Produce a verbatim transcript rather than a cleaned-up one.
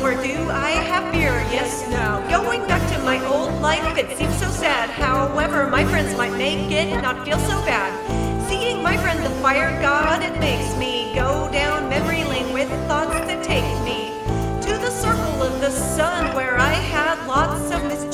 where do I have beer? Yes, now. Going back to my old life, it seems so sad. However, my friends might make it not feel so bad. Seeing my friend the fire god, it makes me go down memory lane with thoughts that take me to the circle of the sun where I had lots of mischief.